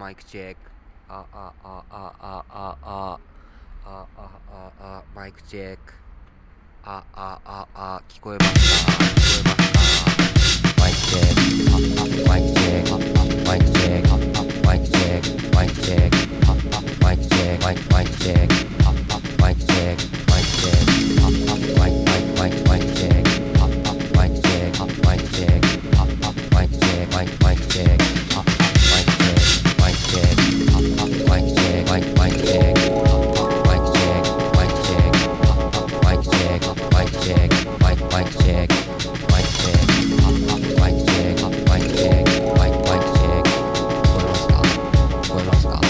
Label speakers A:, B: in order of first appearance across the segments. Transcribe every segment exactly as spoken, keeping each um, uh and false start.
A: マイクチェック。あ、あ、あ、あ、あ、あ、あ、あ、あ、あ、あ、マイクチェック。あ、あ、あ、あ、聞こえますか聞こえますかマイクチェック。あ、あ、マイクチェック。あ、あ、マイクチェック。あ、あ、マイクチェック。マイクチェック。あ、あ、マイクチェック。マイク、マイクチェック。あ、あ、マイクチェック。マイクチェック。あ、あ、マイク、マイク、マイク、マイクチェック。あ、あ、マイクチェック。あ、マイクチェック。あ、あ、マイクチェック。マイク、マイクチェック。あ、あ、マイクチェック。マイクチェック。あ、あ、マイクチェック。マイク、マイクチェック。あ、あ、マイクチェック。マイクチェック。あ、あ、マイクチェック。マイクチェック。マイク、マイクチェック。マイクチェック。あ、あ、マイクチェック。マイクチェック。マイク、マイクチェック。聞こえますか聞こえますか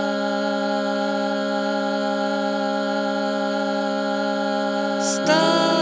B: Stop.